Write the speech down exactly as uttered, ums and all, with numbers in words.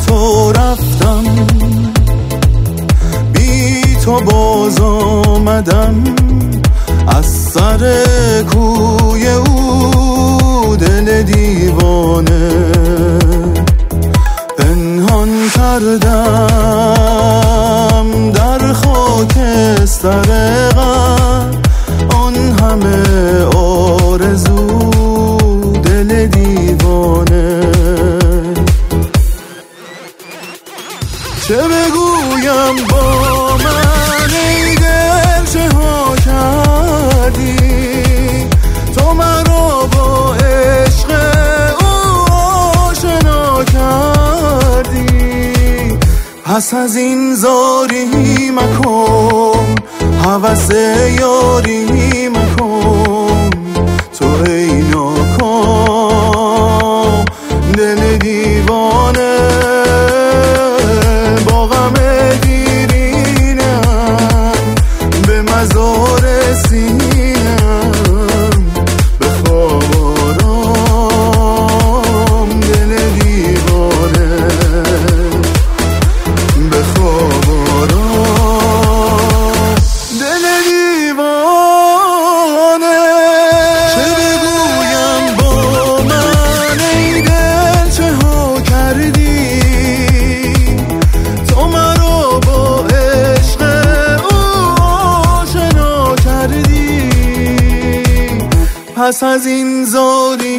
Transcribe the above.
تو رفتم، بی تو باز آمدم، از سر کوی او دل دیوانه پنهان کردم در خاکستر غم، آن همه آرزو دل دیوانه. چه بگویم با من ای دل، چه ها کردی تو مرا با عشق او آشنا کردی. پس از این زاری مکن، هوس یاری مکن، تو ای ناکام دل دیوانه. با غم دیرینم به مزار سینم، به خواب آرام دل دیوانه، به خواب آرام دل دیوانه. چه بگویم با من ای دل، چه ها کردی تو مرا با عشق او آشنا کردی. پس از این زاری